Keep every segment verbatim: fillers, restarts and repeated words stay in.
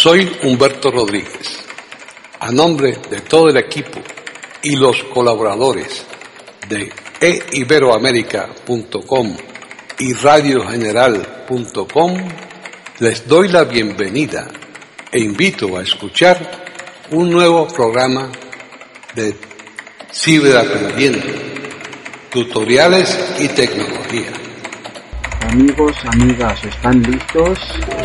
Soy Humberto Rodríguez. A nombre de todo el equipo y los colaboradores de e iberoamerica punto com y radio general punto com, les doy la bienvenida e invito a escuchar un nuevo programa de Ciberaprendiendo, tutoriales y tecnología. Amigos, amigas, ¿están listos?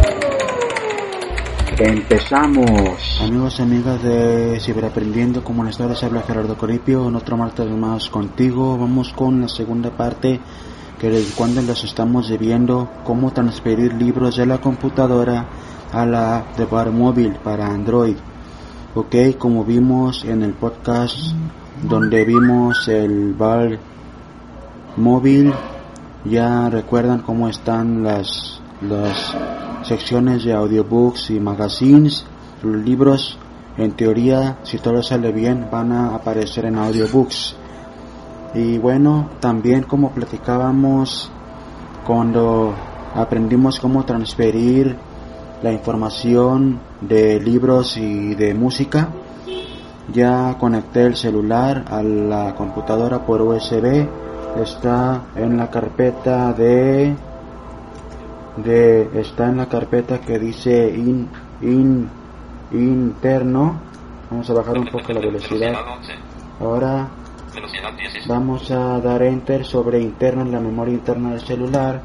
Empezamos. Amigos y amigas de Ciberaprendiendo, como les les habla Gerardo Coripio, en otro martes más contigo. Vamos con la segunda parte, que desde cuando les estamos viendo cómo transferir libros de la computadora a la app de bar móvil para Android. Ok, como vimos en el podcast donde vimos el bar móvil, ya recuerdan cómo están las las secciones de audiobooks y magazines. Los libros, en teoría, si todo sale bien, van a aparecer en audiobooks. Y bueno, también como platicábamos cuando aprendimos cómo transferir la información de libros y de música, ya conecté el celular a la computadora por U S B. Está en la carpeta de de está en la carpeta que dice in, in interno. Vamos a bajar un poco la velocidad. Ahora vamos a dar enter sobre interno en la memoria interna del celular.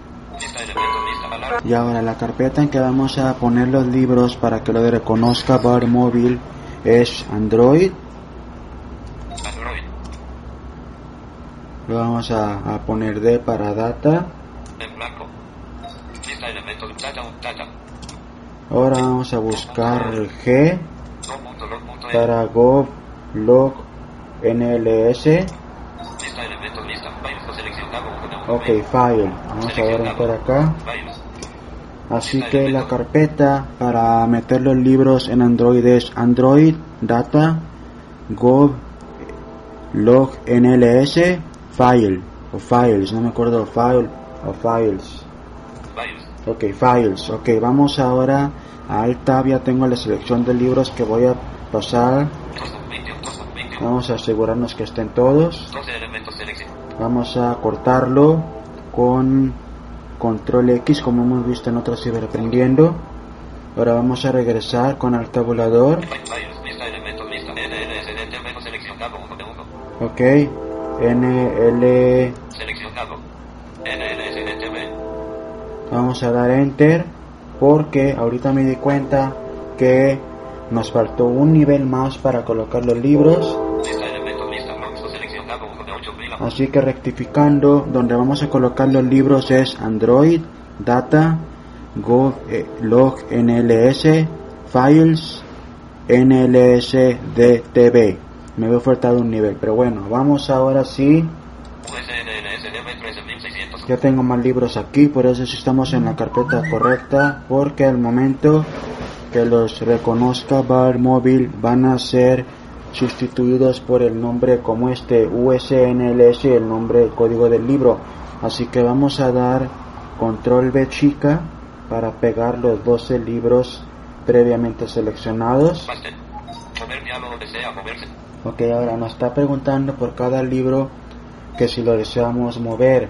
Y ahora la carpeta en que vamos a poner los libros para que lo reconozca bar móvil es Android. Lo vamos a, a poner D para data. Ahora vamos a buscar G para Gov Log N L S. Ok, file. Vamos a dar enter acá. Así que la carpeta para meter los libros en Android es Android Data Gov Log N L S File o Files, no me acuerdo, File o Files. Ok, Files. Ok, vamos ahora a Alt Tab. Ya tengo la selección de libros que voy a pasar. Vamos a asegurarnos que estén todos. Vamos a cortarlo con Control X, como hemos visto en otros Ciberaprendiendo. Ahora vamos a regresar con el tabulador. Ok, N L. Vamos a dar enter porque ahorita me di cuenta que nos faltó un nivel más para colocar los libros. Así que rectificando, donde vamos a colocar los libros es Android Data Gov eh, Log N L S Files N L S D T V. Me había faltado un nivel, pero bueno, vamos ahora sí. Ya tengo más libros aquí, por eso sí estamos en la carpeta correcta, porque al momento que los reconozca bar móvil van a ser sustituidos por el nombre como este U S N L S, el nombre, el código del libro. Así que vamos a dar Control V chica para pegar los doce libros previamente seleccionados. Ok, ahora nos está preguntando por cada libro que si lo deseamos mover.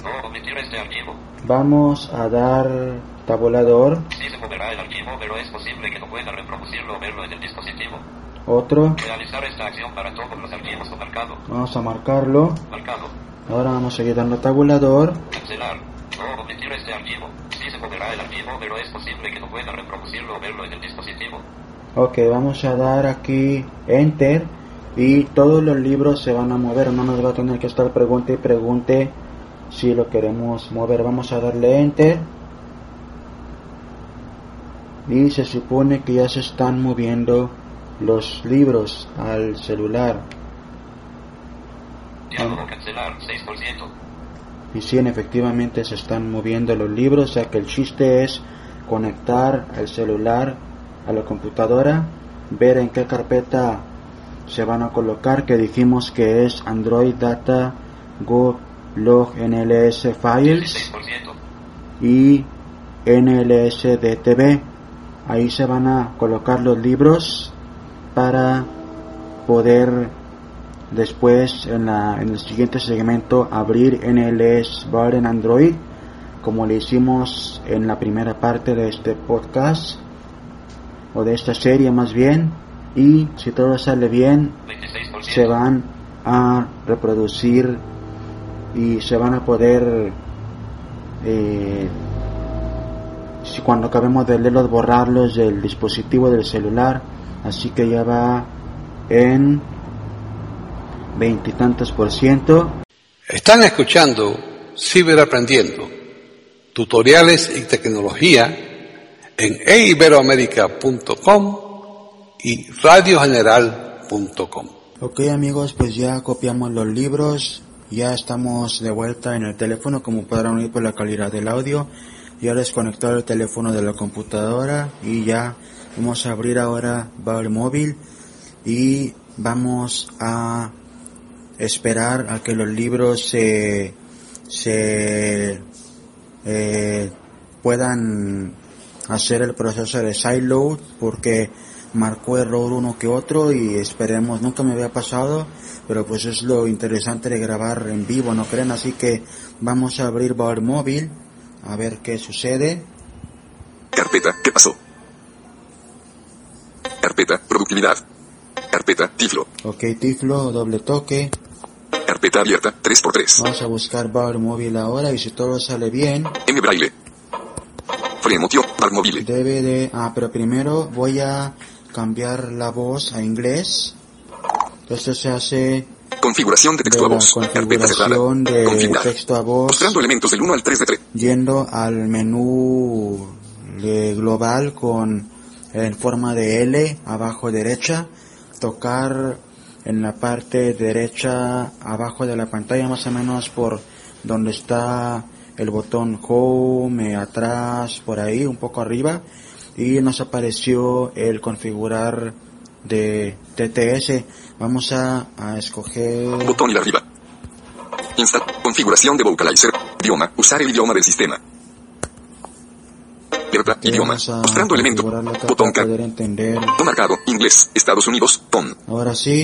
Vamos a dar tabulador. Sí se moverá el archivo, pero es posible que no pueda reproducirlo o verlo en el dispositivo. Otro. Realizar esta acción para todos los archivos o marcado. Vamos a marcarlo. Marcado. Ahora vamos a seguir dando tabulador. Cancelar. No omitir este archivo. Sí se moverá el archivo, pero es posible que no pueda reproducirlo o verlo en el dispositivo. Ok, vamos a dar aquí enter y todos los libros se van a mover. No nos va a tener que estar pregunte y pregunte si lo queremos mover. Vamos a darle enter y se supone que ya se están moviendo los libros al celular. Diálogo cancelar seis por ciento. Y sí, efectivamente se están moviendo los libros, o sea que el chiste es conectar el celular a la computadora, ver en qué carpeta se van a colocar, que dijimos que es Android Data Gov Log N L S Files y N L S D T V. Ahí se van a colocar los libros para poder después en, la, en el siguiente segmento abrir N L S Bar en Android, como le hicimos en la primera parte de este podcast, o de esta serie más bien, y si todo sale bien se van a reproducir y se van a poder eh, si cuando acabemos de leerlos borrarlos del dispositivo del celular. Así que ya va en veintitantos por ciento. Están escuchando Ciberaprendiendo, tutoriales y tecnología en e iberoamerica punto com y radio general punto com. Ok amigos, pues ya copiamos los libros, ya estamos de vuelta en el teléfono, como podrán oír por la calidad del audio. Ya desconectado el teléfono de la computadora y ya vamos a abrir ahora Bar Móvil y vamos a esperar a que los libros se, se eh, puedan hacer el proceso de sideload, porque marcó error uno que otro y esperemos, nunca me había pasado, pero pues es lo interesante de grabar en vivo, ¿no creen? Así que vamos a abrir Bar Móvil a ver qué sucede. Carpeta, ¿qué pasó? Carpeta, productividad. Carpeta, Tiflo. Ok, Tiflo, doble toque. Carpeta abierta, tres por tres. Vamos a buscar Bar Móvil ahora y si todo sale bien. M Braille. Fremotio, Bar Móvil. Debe de... Ah, pero primero voy a cambiar la voz a inglés. Esto se hace... Configuración de texto de a voz. Carpeta cerrada. De configurar. Texto a voz. Mostrando elementos del uno al tres de tres. Yendo al menú de global con en forma de L abajo derecha. Tocar en la parte derecha abajo de la pantalla, más o menos por donde está el botón Home, atrás, por ahí, un poco arriba. Y nos apareció el configurar de T T S. Vamos a, a escoger... Botón y arriba. Install. Configuración de vocalizer. Idioma. Usar el idioma del sistema. Aperta. Idioma. Mostrando elemento. Botón K. Poder entender. Botón marcado. Inglés. Estados Unidos. Tom. Ahora sí.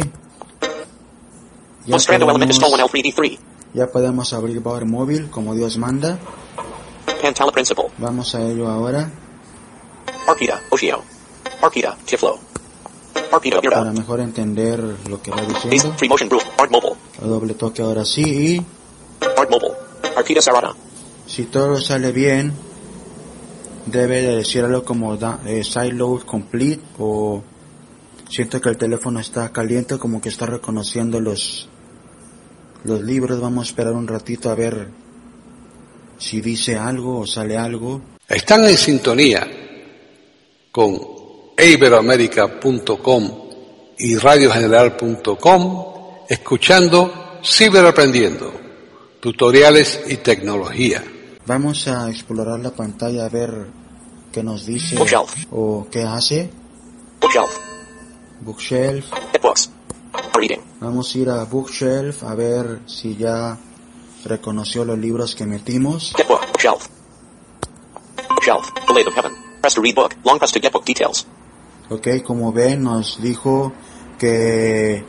Ya Mostrando elementos podemos, L tres D tres. ya podemos abrir Bar Móvil como Dios manda. Pantala Principal. Vamos a ello ahora. Arpita. Oshio. Arpita. Tiflo. Arpita. Para Irda. mejor entender lo que va Base. diciendo. Free Motion Group. Art Mobile. A doble toque ahora sí y Art Mobile. Arpita Sarada. si todo sale bien debe de decir algo como da, eh, sideload complete, o siento que el teléfono está caliente, como que está reconociendo los los libros. Vamos a esperar un ratito a ver si dice algo o sale algo. Están en sintonía con e iberoamerica punto com y radio general punto com, escuchando Ciberaprendiendo, tutoriales y tecnología. Vamos a explorar la pantalla a ver qué nos dice Bookshelf. o qué hace. Bookshelf. Bookshelf. Hit books. Reading. Vamos a ir a Bookshelf a ver si ya reconoció los libros que metimos. Get book. Bookshelf. Bookshelf. The Lathe of Heaven. Press to read book. Long press to get book details. Ok, como ven nos dijo que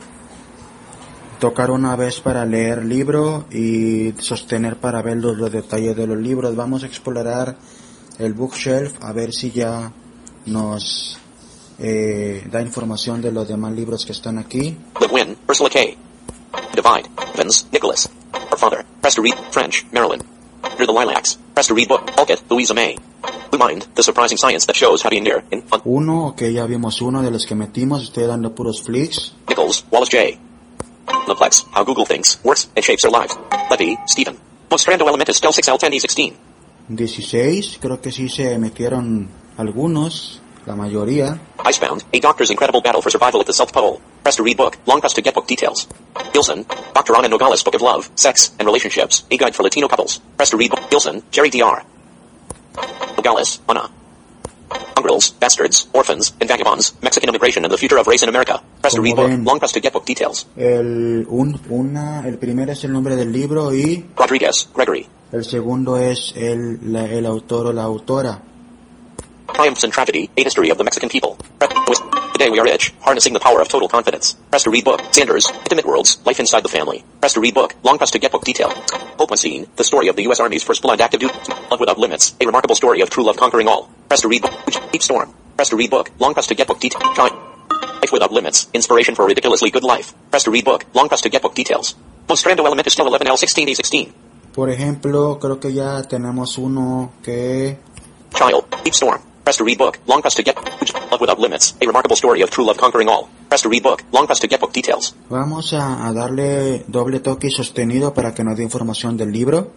tocar una vez para leer libro y sostener para ver los, los detalles de los libros. Vamos a explorar el Bookshelf a ver si ya nos eh, da información de los demás libros que están aquí. Live Win. Ursula K. Divide. Vince. Nicholas. Our Father. Press to read. French. Maryland. Under the Lilacs. Press to read book. Alkit. Louisa May. Blue Mind. The surprising science that shows happy and near in fun. Uno, que ya vimos uno de los que metimos, estoy dando puros flicks. Nichols. Wallace J. Leplex. How Google thinks, works, and shapes our lives. Levy. Stephen. Mostrando elementos del six L ten D sixteen. dieciséis, creo que sí se metieron algunos, la mayoría. Icebound. A doctor's incredible battle for survival at the South Pole. Press to read book. Long press to get book details. Gilson. Doctor Ana Nogales Book of Love, Sex, and Relationships. A guide for Latino couples. Press to read book. Gilson. Jerry D R Nogales. Ana. Mongrels, bastards, orphans, and vagabonds. Mexican immigration and the future of race in America. Press to read book. Long press to get book details. El, un, una, el primero es el nombre del libro y Rodriguez. Gregory. el segundo es el, la, el autor o la autora. Triumphs and Tragedy, A History of the Mexican People. Today we are rich, harnessing the power of total confidence. Press to read book. Sanders, Intimate Worlds, Life Inside the Family. Press to read book. Long press to get book detail. Open scene, the story of the U S Army's first blind active duty. Love Without Limits, a remarkable story of true love conquering all. Press to read book. Deep Storm. Press to read book. Long press to get book detail. Life Without Limits, inspiration for a ridiculously good life. Press to read book. Long press to get book details. Mostrando elementos still eleven L sixteen A sixteen. Por ejemplo, creo que ya tenemos uno que... Child, Deep Storm. Press to read book. Long press to get Love Without Limits, a remarkable story of true love conquering all. Press to read book. Long press to get book details. Vamos a, a darle doble toque y sostenido para que nos dé información del libro.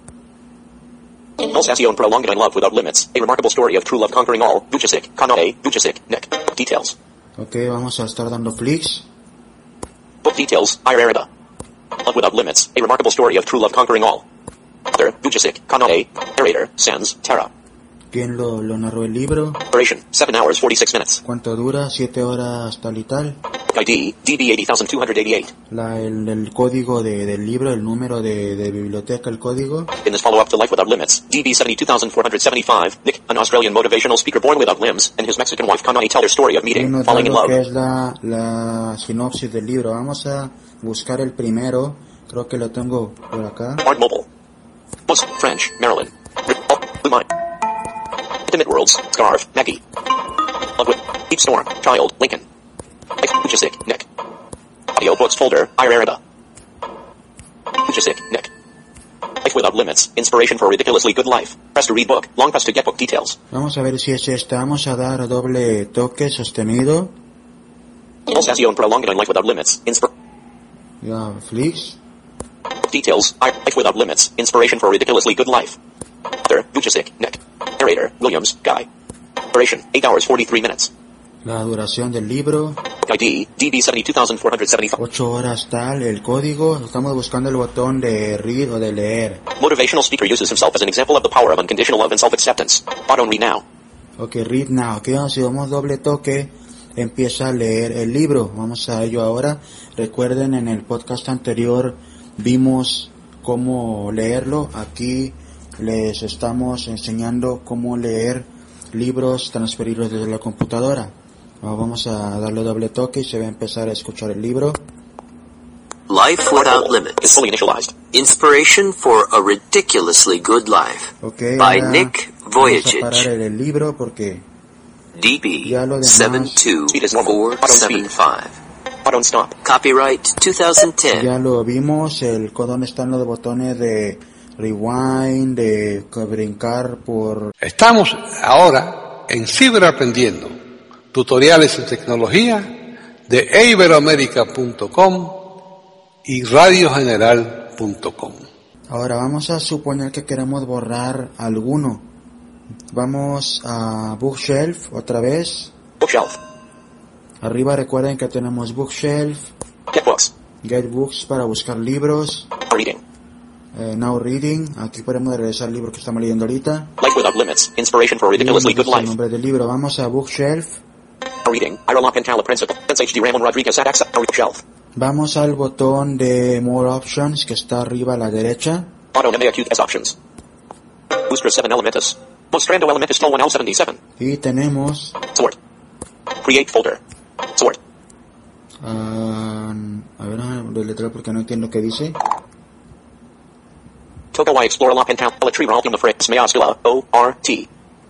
Alsacion Prolonged in Love Without Limits, a remarkable story of true love conquering all. Vujicic, Kanae, Vujicic, Nick. Details. Ok, vamos a estar dando flicks. Book details, Irerida. Love Without Limits, a remarkable story of true love conquering all. Author, Vujicic, Kanae. Narrator, Sans, Terra. ¿Quién lo, lo narró el libro? Duration, seven hours, forty-six minutes. ¿Cuánto dura? siete horas tal y tal. I D, D B eighty thousand two hundred eighty-eight. La, el, el código de, del libro, el número de, de biblioteca, el código. In this follow-up to Life Without Limits, D B seventy-two thousand four hundred seventy-five, Nick, an Australian motivational speaker born without limbs, and his Mexican wife Kanae tell their story of meeting, Nos falling in da lo love. que es la, la sinopsis del libro. Vamos a buscar el primero. Creo que lo tengo por acá. Art Mobile. Books, French, Maryland. Oh, Blue Mine. Intimate Worlds, Scarf, Maggie. Love with Deep Storm, Child, Lincoln. Vujicic, Nick. Audio books folder, Irerida. Vujicic, Nick. Life Without Limits, inspiration for a ridiculously good life. Press to read book, long press to get book details. Vamos a ver si es esta. Vamos a dar doble toque sostenido. Alsacion Prolonged in Life Without Limits, inspir... Ya, flicks. Details, I- Life Without Limits, inspiration for a ridiculously good life. Author, Vujicic, Nick. Narrator, Williams, Guy. Duration, eight hours, forty-three minutes. La duración del libro. I D, D B seventy-two thousand four hundred seventy-five. ocho horas tal. El código. Estamos buscando el botón de read o de leer. Motivational speaker uses himself as an example of the power of unconditional love and self-acceptance. Auto read now. Ok, read now. Ok, si damos doble toque, empieza a leer el libro. Vamos a ello ahora. Recuerden, en el podcast anterior vimos cómo leerlo. Aquí les estamos enseñando cómo leer libros, transferirlos desde la computadora. Vamos a darle doble toque y se va a empezar a escuchar el libro. Life Without Is Limits. fully initialized. Inspiration for a Ridiculously Good Life. Okay, By ahora Nick vamos a Vujicic. parar el, el libro porque D B Ya lo demás- seven two four seven five. Auto and stop. Copyright twenty ten. ya lo vimos. El donde están los botones de rewind, de brincar por... Estamos ahora en Ciberaprendiendo, tutoriales en tecnología de e iberoamerica punto com y radio general punto com. Ahora vamos a suponer que queremos borrar alguno. Vamos a Bookshelf otra vez. Bookshelf. Arriba recuerden que tenemos Bookshelf, Get books. Get Books para buscar libros, Reading. eh, Now Reading. Aquí podemos regresar al libro que estamos leyendo ahorita. Life Without Limits, inspiration for a Y ridiculously nos good dice el life. nombre del libro. Vamos a Bookshelf. Reading. Ira Lockentala Principle. Sense H D Ramon Rodriguez at Axa. Shelf. Vamos al botón de More Options que está arriba a la derecha. Auto Nemea Q S options. Booster seven Elementus. Mostrando Elementus Slow one L seventy-seven. Y tenemos Sort. Create folder. Sort. ah, a ver, deletrear porque no entiendo qué dice. Toka Y Explore Lockentala Tree Ralph the phrase Meostila O R T.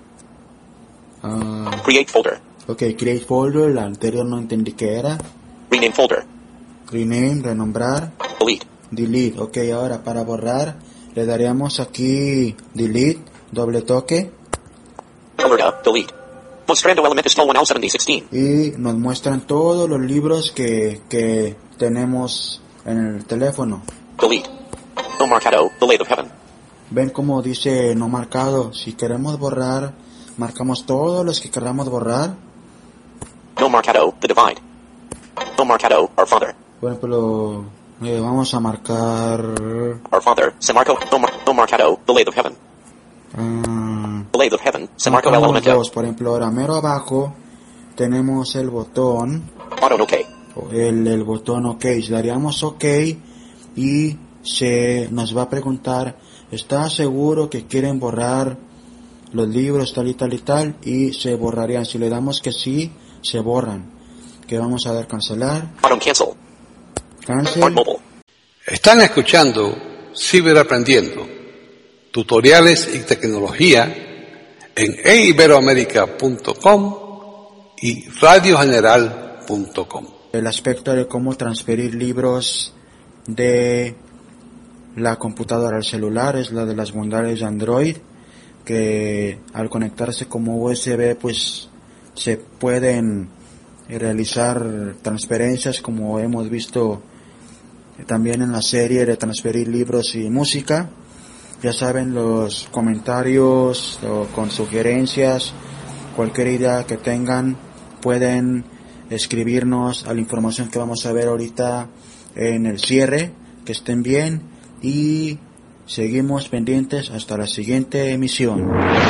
Ah, Create folder. ok, Create Folder. La anterior no entendí qué era. Rename folder. Rename, renombrar. Delete. Delete. Ok, ahora para borrar le daríamos aquí Delete, doble toque. Alerta. Delete. Mostrando Elementus Slow one L seventy sixteen. Y nos muestran todos los libros que, que tenemos en el teléfono. Delete. No Marcado. The Lathe of Heaven. Ven como dice no marcado. Si queremos borrar, marcamos todos los que queramos borrar. No Marcado. The Divide. No Marcado. Our Father. Por ejemplo, eh, vamos a marcar Our Father. San Marco. No, Mar- no Marcado. The Lathe of Heaven. ah, The Lathe of Heaven. San Marco El marcamos Elemento. dos. Por ejemplo, ahora mero abajo tenemos el botón, Auto OK. el, el botón OK. Le daríamos OK y se nos va a preguntar, ¿está seguro que quieren borrar los libros tal y tal y tal, y se borrarían. Si le damos que sí, se borran. Que vamos a dar cancelar. Bottom cancel. Cancel. Smart mobile. Están escuchando Ciberaprendiendo, tutoriales y tecnología en e iberoamerica punto com y radio general punto com. El aspecto de cómo transferir libros de la computadora al celular es la de las bondades de Android, que al conectarse como U S B pues se pueden realizar transferencias, como hemos visto también en la serie de transferir libros y música. Ya saben, los comentarios o con sugerencias, cualquier idea que tengan, pueden escribirnos a la información que vamos a ver ahorita en el cierre. Que estén bien y seguimos pendientes hasta la siguiente emisión.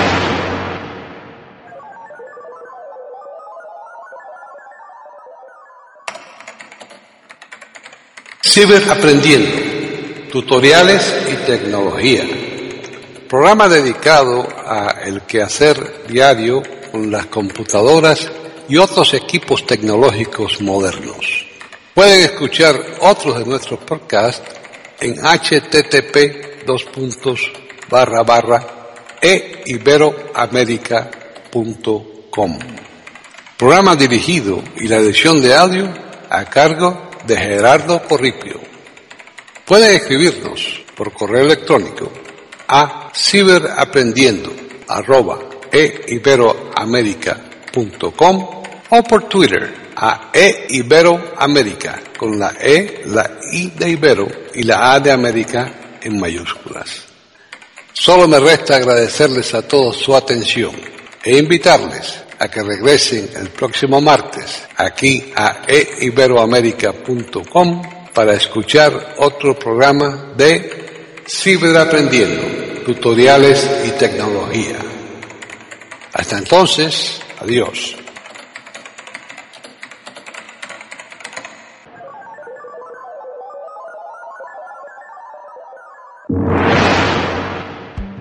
Ciberaprendiendo, tutoriales y tecnología. Programa dedicado a el quehacer diario con las computadoras y otros equipos tecnológicos modernos. Pueden escuchar otros de nuestros podcasts en http dos puntos barra barra e iberoamerica punto com. Programa dirigido y la edición de audio a cargo de Gerardo Corripio. Pueden escribirnos por correo electrónico a ciberaprendiendo arroba e iberoamerica punto com o por Twitter a e iberoamerica con la E, la I de Ibero y la A de América en mayúsculas. Solo me resta agradecerles a todos su atención e invitarles a que regresen el próximo martes aquí a e iberoamerica punto com para escuchar otro programa de Ciberaprendiendo, tutoriales y tecnología. Hasta entonces, adiós.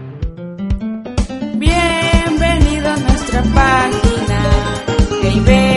Bienvenido a nuestra página,